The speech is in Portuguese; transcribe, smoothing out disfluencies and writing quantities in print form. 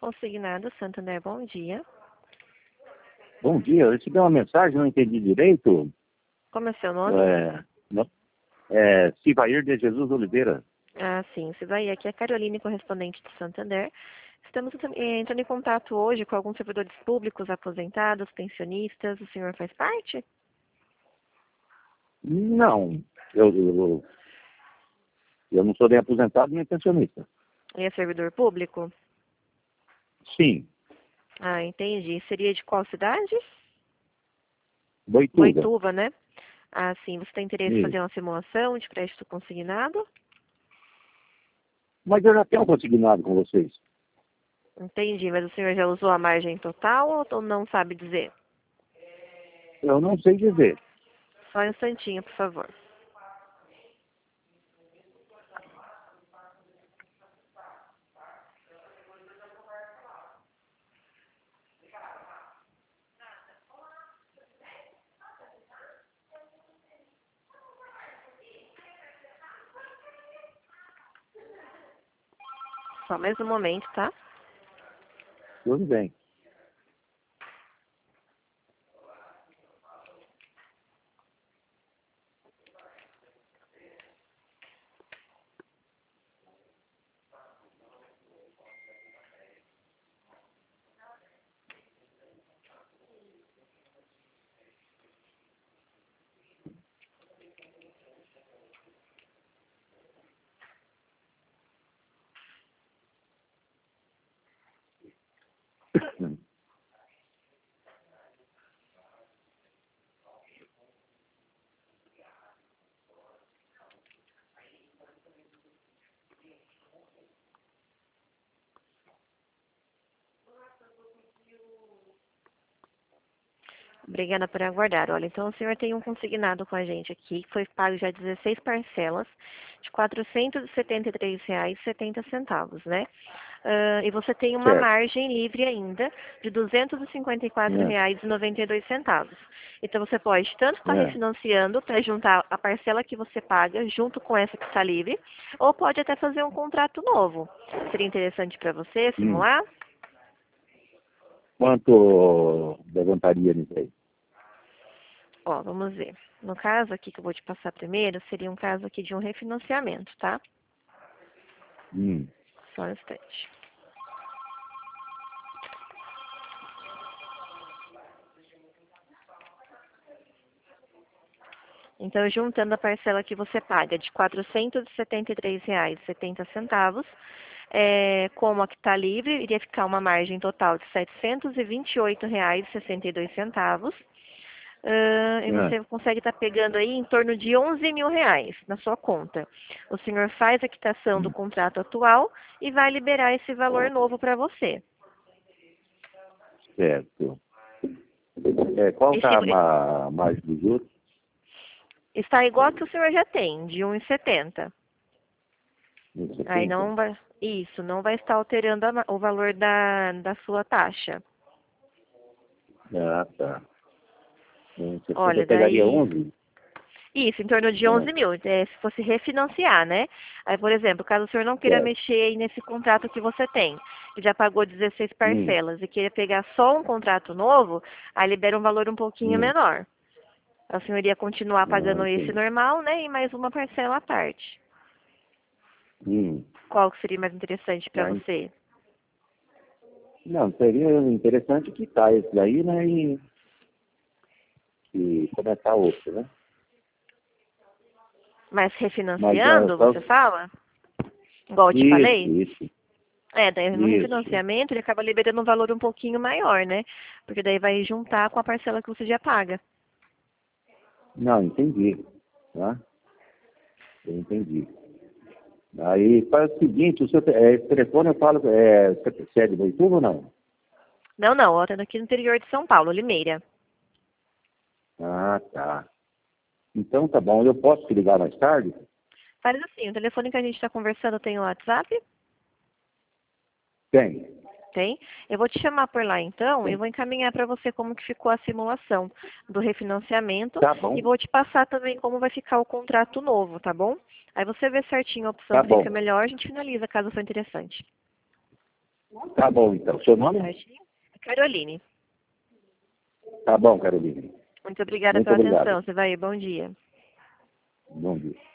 Consignado Santander, bom dia. Bom dia, eu recebi uma mensagem, não entendi direito. Como é seu nome? Sivair de Jesus Oliveira. Ah, sim, você vai. Aqui é a Caroline, correspondente de Santander. Estamos entrando em contato hoje com alguns servidores públicos, aposentados, pensionistas. O senhor faz parte? Não, eu não sou nem aposentado nem pensionista. E é servidor público? Sim, Ah, entendi. Seria de qual cidade? Boituva. Boituva, né? Ah, sim. Você tem interesse em Isso. fazer uma simulação de crédito consignado? Mas eu já tenho consignado com vocês. Entendi, mas o senhor já usou a margem total ou não sabe dizer? Eu não sei dizer. Só um instantinho, por favor. Só mais um momento, tá? Tudo bem. Obrigada por aguardar. Olha, então o senhor tem um consignado com a gente aqui, que foi pago já 16 parcelas de R$ 473,70, né? E você tem uma Certo. margem livre ainda de R$ 254,92. Então você pode tanto estar refinanciando para juntar a parcela que você paga junto com essa que está livre, ou pode até fazer um contrato novo. Seria interessante para você simular? Quanto levantaria nisso aí? Ó, vamos ver. No caso aqui que eu vou te passar primeiro, seria um caso aqui de um refinanciamento, tá? Só um instante. Então, juntando a parcela que você paga de R$ 473,70, como a que está livre, iria ficar uma margem total de R$ 728,62. E você consegue estar pegando aí em torno de R$ 11.000 na sua conta. O senhor faz a quitação do contrato atual e vai liberar esse valor novo para você. Certo. Qual está a margem dos juros? Está igual a que o senhor já tem, de 1,70. Aí não vai, isso, não vai estar alterando o valor da sua taxa. Ah, tá. Você Olha, pegaria daí... 11? Isso, em torno de 11 mil, se fosse refinanciar, né? Aí, por exemplo, caso o senhor não queira mexer aí nesse contrato que você tem, que já pagou 16 parcelas, e queira pegar só um contrato novo, aí libera um valor um pouquinho menor. A senhor iria continuar pagando esse normal, né? E mais uma parcela à parte. Qual que seria mais interessante para você? Não, seria interessante quitar esse daí, né? E começar outro, né? Mas refinanciando, você fala? Igual eu te falei? Isso. Daí no refinanciamento ele acaba liberando um valor um pouquinho maior, né? Porque daí vai juntar com a parcela que você já paga. Não, entendi. Tá? Eu entendi. Aí faz o seguinte, o seu esse telefone eu falo, você é de Boituva ou não? Não, eu atendo aqui no interior de São Paulo, Limeira. Ah, tá. Então tá bom, eu posso te ligar mais tarde? Faz assim, o telefone que a gente está conversando tem o WhatsApp? Tem. Tem? Eu vou te chamar por lá então e vou encaminhar para você como que ficou a simulação do refinanciamento. Tá bom. E vou te passar também como vai ficar o contrato novo, tá bom? Aí você vê certinho a opção Tá que bom. fica melhor, a gente finaliza caso for interessante. Tá bom, então. Seu nome? Certinho? Caroline. Tá bom, Carolina. Muito obrigada Muito pela obrigado. atenção. Você vai, bom dia. Bom dia.